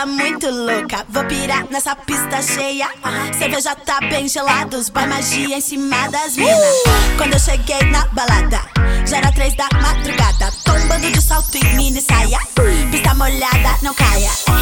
tá muito louca, vou pirar nessa pista cheia. Cerveja tá bem gelada, os boy magia em cima das mina. Quando eu cheguei na balada, já era 3 da madrugada. Tombando de salto e mini saia, pista molhada, não caia.